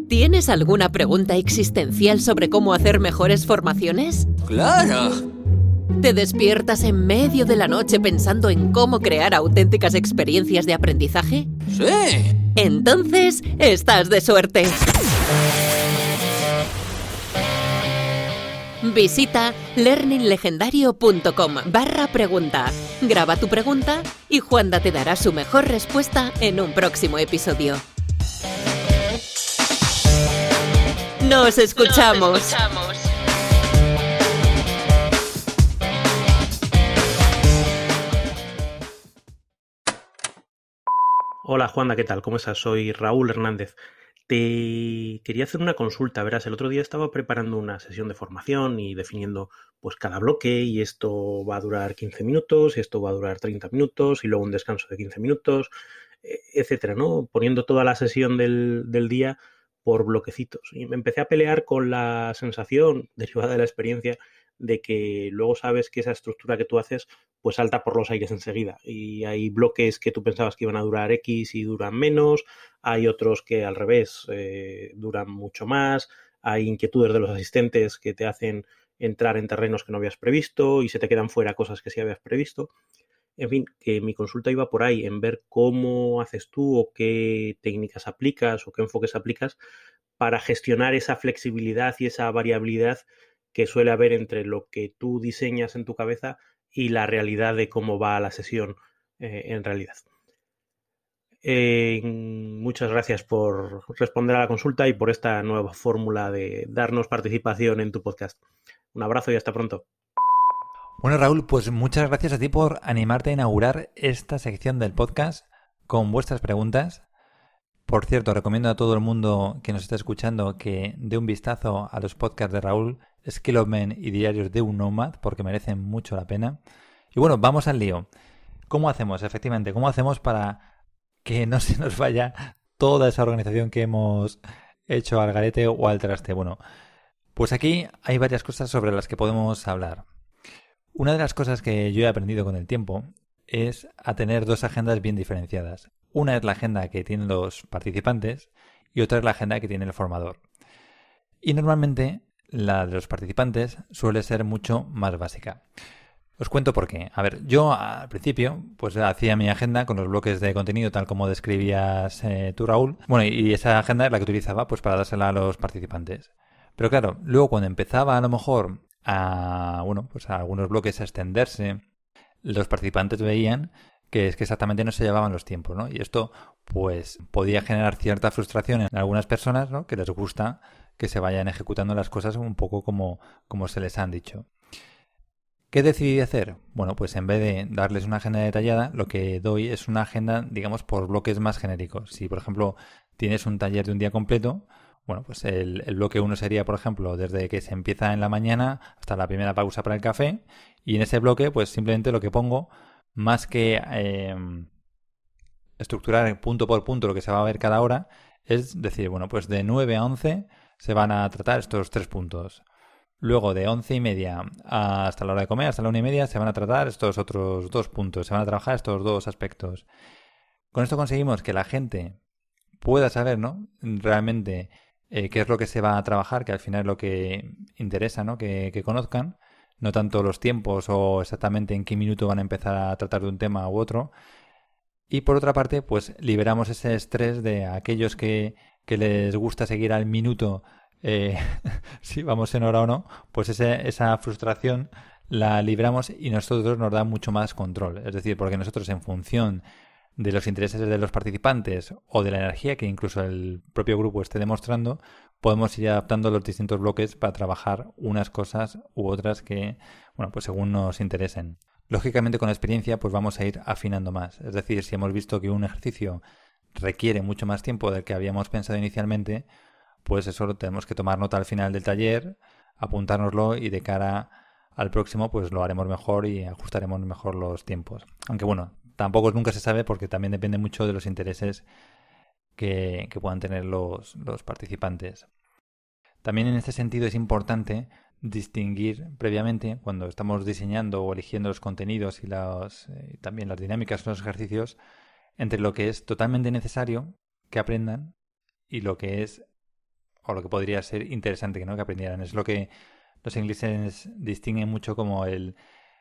¿Tienes alguna pregunta existencial sobre cómo hacer mejores formaciones? ¡Claro! ¿Te despiertas en medio de la noche pensando en cómo crear auténticas experiencias de aprendizaje? ¡Sí! Entonces, estás de suerte. Visita learninglegendario.com/pregunta. Graba tu pregunta y Juanda te dará su mejor respuesta en un próximo episodio. ¡Nos escuchamos! Hola Juanda, ¿qué tal? ¿Cómo estás? Soy Raúl Hernández. Te quería hacer una consulta. Verás, el otro día estaba preparando una sesión de formación y definiendo pues cada bloque, y esto va a durar 15 minutos, y esto va a durar 30 minutos, y luego un descanso de 15 minutos, etcétera, ¿no? Poniendo toda la sesión del día por bloquecitos. Y me empecé a pelear con la sensación derivada de la experiencia de que luego sabes que esa estructura que tú haces pues salta por los aires enseguida. Y hay bloques que tú pensabas que iban a durar X y duran menos, hay otros que al revés duran mucho más, hay inquietudes de los asistentes que te hacen entrar en terrenos que no habías previsto y se te quedan fuera cosas que sí habías previsto. En fin, que mi consulta iba por ahí, en ver cómo haces tú o qué técnicas aplicas o qué enfoques aplicas para gestionar esa flexibilidad y esa variabilidad que suele haber entre lo que tú diseñas en tu cabeza y la realidad de cómo va la sesión en realidad. Muchas gracias por responder a la consulta y por esta nueva fórmula de darnos participación en tu podcast. Un abrazo y hasta pronto. Bueno, Raúl, pues muchas gracias a ti por animarte a inaugurar esta sección del podcast con vuestras preguntas. Por cierto, recomiendo a todo el mundo que nos esté escuchando que dé un vistazo a los podcasts de Raúl, Skill of Men y Diarios de un Nómad, porque merecen mucho la pena. Y bueno, vamos al lío. ¿Cómo hacemos, efectivamente? ¿Cómo hacemos para que no se nos vaya toda esa organización que hemos hecho al garete o al traste? Bueno, pues aquí hay varias cosas sobre las que podemos hablar. Una de las cosas que yo he aprendido con el tiempo es a tener dos agendas bien diferenciadas. Una es la agenda que tienen los participantes y otra es la agenda que tiene el formador. Y normalmente la de los participantes suele ser mucho más básica. Os cuento por qué. A ver, yo al principio pues hacía mi agenda con los bloques de contenido tal como describías tú, Raúl. Bueno, y esa agenda es la que utilizaba pues para dársela a los participantes. Pero claro, luego cuando empezaba a lo mejor a algunos bloques a extenderse, los participantes veían que es que exactamente no se llevaban los tiempos, ¿no? Y esto pues podía generar cierta frustración en algunas personas, ¿no? Que les gusta que se vayan ejecutando las cosas un poco como se les han dicho. ¿Qué decidí hacer? Bueno, pues en vez de darles una agenda detallada, lo que doy es una agenda, digamos, por bloques más genéricos. Si, por ejemplo, tienes un taller de un día completo, bueno, pues el bloque 1 sería, por ejemplo, desde que se empieza en la mañana hasta la primera pausa para el café. Y en ese bloque, pues simplemente lo que pongo, más que estructurar punto por punto lo que se va a ver cada hora, es decir, bueno, pues de 9 a 11 se van a tratar estos 3 puntos. Luego de 11:30 hasta la hora de comer, hasta la 1:30, se van a tratar estos otros 2 puntos, se van a trabajar estos 2 aspectos. Con esto conseguimos que la gente pueda saber, ¿no? Realmente qué es lo que se va a trabajar, que al final es lo que interesa, ¿no? Que conozcan, no tanto los tiempos o exactamente en qué minuto van a empezar a tratar de un tema u otro. Y por otra parte, pues liberamos ese estrés de aquellos que les gusta seguir al minuto si vamos en hora o no, pues esa frustración la libramos y nosotros nos da mucho más control. Es decir, porque nosotros en función de los intereses de los participantes o de la energía que incluso el propio grupo esté demostrando, podemos ir adaptando los distintos bloques para trabajar unas cosas u otras que, bueno, pues según nos interesen. Lógicamente con la experiencia pues vamos a ir afinando más. Es decir, si hemos visto que un ejercicio requiere mucho más tiempo del que habíamos pensado inicialmente, pues eso lo tenemos que tomar nota al final del taller, apuntárnoslo y de cara al próximo pues lo haremos mejor y ajustaremos mejor los tiempos. Aunque bueno, tampoco nunca se sabe porque también depende mucho de los intereses que puedan tener los participantes. También en este sentido es importante distinguir previamente cuando estamos diseñando o eligiendo los contenidos y también las dinámicas de los ejercicios entre lo que es totalmente necesario que aprendan y lo que es o lo que podría ser interesante, ¿no?, que aprendieran. Es lo que los ingleses distinguen mucho como el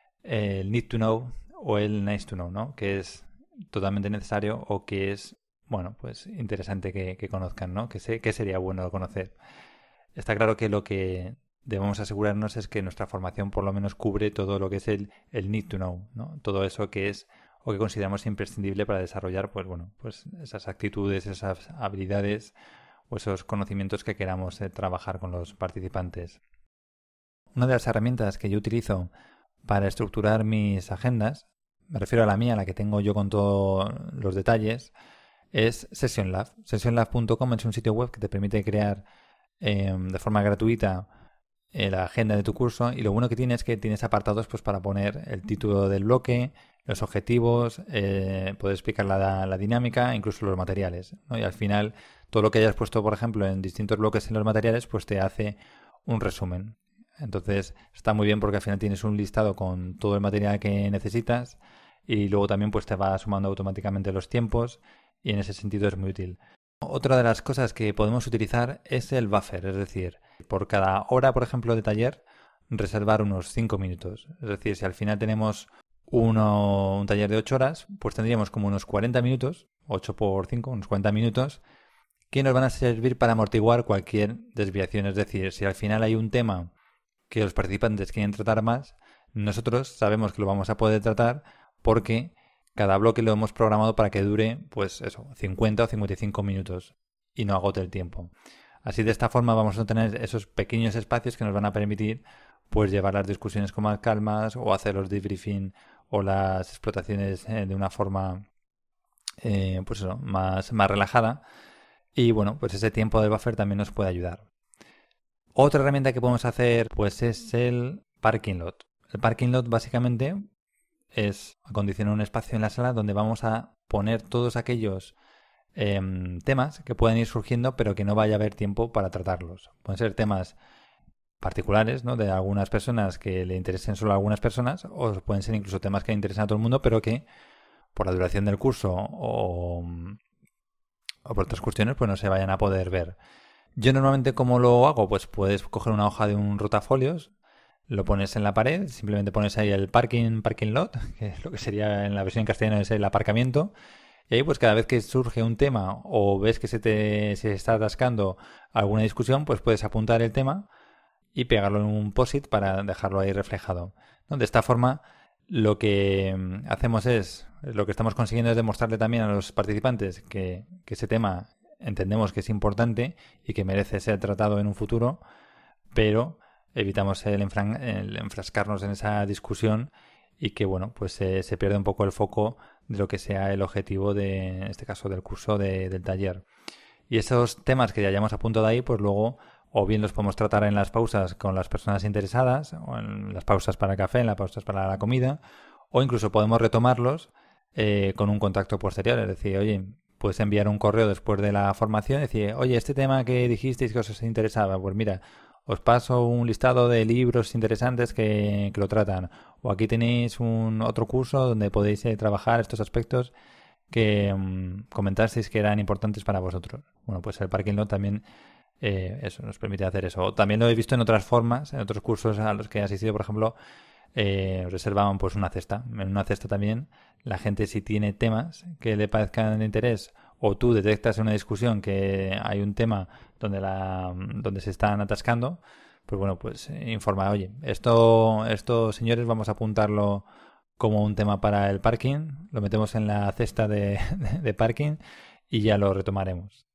need to know o el nice to know, ¿no? Que es totalmente necesario o que es, bueno, pues interesante que conozcan, ¿no? Que sería bueno conocer. Está claro que lo que debemos asegurarnos es que nuestra formación por lo menos cubre todo lo que es el need to know, ¿no? Todo eso que es o que consideramos imprescindible para desarrollar, pues bueno, pues esas actitudes, esas habilidades o esos conocimientos que queramos trabajar con los participantes. Una de las herramientas que yo utilizo para estructurar mis agendas, me refiero a la mía, la que tengo yo con todos los detalles, es Session Lab. SessionLab.com es un sitio web que te permite crear de forma gratuita la agenda de tu curso, y lo bueno que tiene es que tienes apartados pues para poner el título del bloque, los objetivos, puedes explicar la dinámica, incluso los materiales, ¿no? Y al final todo lo que hayas puesto, por ejemplo, en distintos bloques en los materiales, pues te hace un resumen. Entonces está muy bien porque al final tienes un listado con todo el material que necesitas y luego también pues te va sumando automáticamente los tiempos, y en ese sentido es muy útil. Otra de las cosas que podemos utilizar es el buffer, es decir, por cada hora, por ejemplo, de taller, reservar unos 5 minutos. Es decir, si al final tenemos un taller de 8 horas, pues tendríamos como unos 40 minutos, 8 por 5, unos 40 minutos, que nos van a servir para amortiguar cualquier desviación. Es decir, si al final hay un tema que los participantes quieren tratar más, nosotros sabemos que lo vamos a poder tratar porque cada bloque lo hemos programado para que dure, pues eso, 50 o 55 minutos y no agote el tiempo. Así, de esta forma vamos a tener esos pequeños espacios que nos van a permitir pues llevar las discusiones con más calmas o hacer los debriefing o las explotaciones de una forma pues eso, más relajada. Y bueno, pues ese tiempo del buffer también nos puede ayudar. Otra herramienta que podemos hacer pues es el parking lot. El parking lot básicamente es acondicionar un espacio en la sala donde vamos a poner todos aquellos temas que pueden ir surgiendo pero que no vaya a haber tiempo para tratarlos. Pueden ser temas particulares, ¿no?, de algunas personas que le interesen solo a algunas personas, o pueden ser incluso temas que le interesen a todo el mundo pero que por la duración del curso o por otras cuestiones pues no se vayan a poder ver. Yo normalmente, ¿cómo lo hago? Pues puedes coger una hoja de un rotafolios, lo pones en la pared, simplemente pones ahí el parking lot, que es lo que sería en la versión en castellano es el aparcamiento, y ahí pues cada vez que surge un tema o ves que se está atascando alguna discusión, pues puedes apuntar el tema y pegarlo en un post-it para dejarlo ahí reflejado, ¿no? De esta forma lo que hacemos lo que estamos consiguiendo es demostrarle también a los participantes que ese tema entendemos que es importante y que merece ser tratado en un futuro, pero evitamos el enfrascarnos en esa discusión y que, bueno, pues se pierde un poco el foco de lo que sea el objetivo en este caso del curso del taller. Y esos temas que ya hayamos apuntado ahí, pues luego o bien los podemos tratar en las pausas con las personas interesadas, o en las pausas para el café, en las pausas para la comida, o incluso podemos retomarlos con un contacto posterior. Es decir, oye, puedes enviar un correo después de la formación y decir, oye, este tema que dijisteis que os interesaba, pues mira, os paso un listado de libros interesantes que lo tratan, o aquí tenéis otro curso donde podéis trabajar estos aspectos que comentasteis que eran importantes para vosotros. Bueno, pues el parking lot también eso nos permite hacer eso. También lo he visto en otras formas, en otros cursos a los que he asistido, por ejemplo, reservaban pues una cesta. En una cesta también la gente, si tiene temas que le parezcan de interés, o tú detectas en una discusión que hay un tema donde se están atascando, pues bueno, pues informa, oye, esto señores, vamos a apuntarlo como un tema para el parking, lo metemos en la cesta de parking y ya lo retomaremos.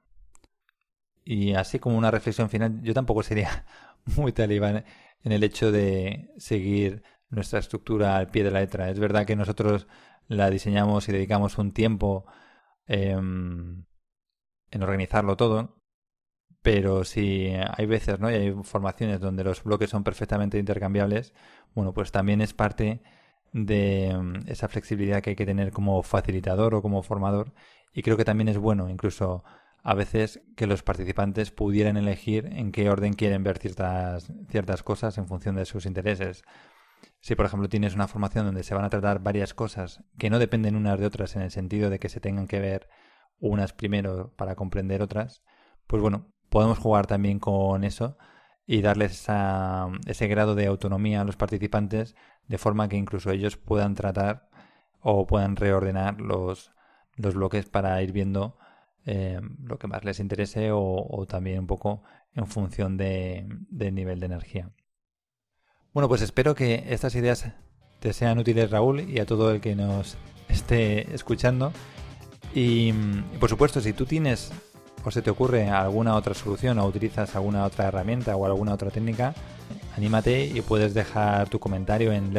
Y así como una reflexión final, yo tampoco sería muy talibán en el hecho de seguir nuestra estructura al pie de la letra. Es verdad que nosotros la diseñamos y dedicamos un tiempo en organizarlo todo, pero si hay veces, ¿no?, y hay formaciones donde los bloques son perfectamente intercambiables, bueno, pues también es parte de esa flexibilidad que hay que tener como facilitador o como formador, y creo que también es bueno incluso a veces que los participantes pudieran elegir en qué orden quieren ver ciertas cosas en función de sus intereses. Si, por ejemplo, tienes una formación donde se van a tratar varias cosas que no dependen unas de otras en el sentido de que se tengan que ver unas primero para comprender otras, pues bueno, podemos jugar también con eso y darles ese grado de autonomía a los participantes, de forma que incluso ellos puedan tratar o puedan reordenar los bloques para ir viendo lo que más les interese o también un poco en función del nivel de energía. Bueno, pues espero que estas ideas te sean útiles, Raúl, y a todo el que nos esté escuchando. Y por supuesto, si tú tienes o se te ocurre alguna otra solución o utilizas alguna otra herramienta o alguna otra técnica, anímate y puedes dejar tu comentario en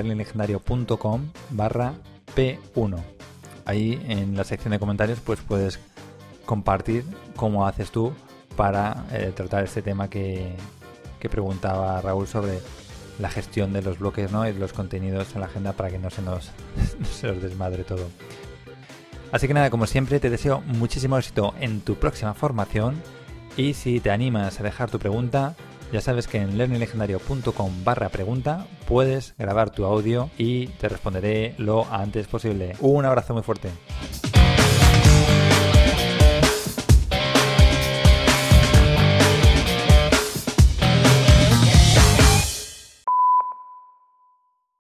learninglegendario.com/P1. Ahí en la sección de comentarios pues puedes compartir cómo haces tú para tratar este tema que preguntaba Raúl sobre la gestión de los bloques, ¿no? Y de los contenidos en la agenda para que no se nos desmadre todo. Así que nada, como siempre, te deseo muchísimo éxito en tu próxima formación y si te animas a dejar tu pregunta, ya sabes que en learninglegendario.com/pregunta puedes grabar tu audio y te responderé lo antes posible. Un abrazo muy fuerte.